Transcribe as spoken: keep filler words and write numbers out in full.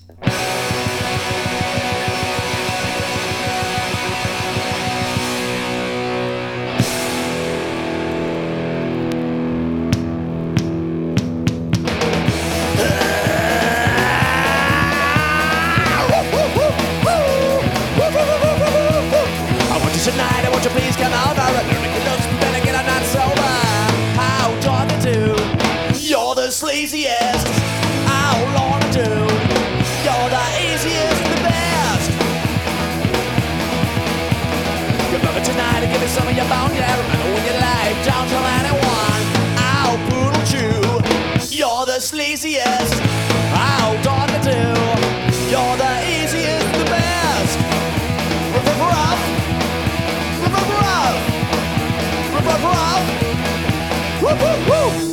Tonight, I want you please come over. It looks better get I'm not sober. How dark I do? You're the sleaziest. How long I do? You're the easiest, the best. Come over tonight and give me some of your bone. Yeah, remember when you life, don't tell anyone. Ow, poodle chew. You're the sleaziest. How dark I do? You're the easiest, the best. Rough, rough. Rough, rough, rough, rough, woo, woo, woo.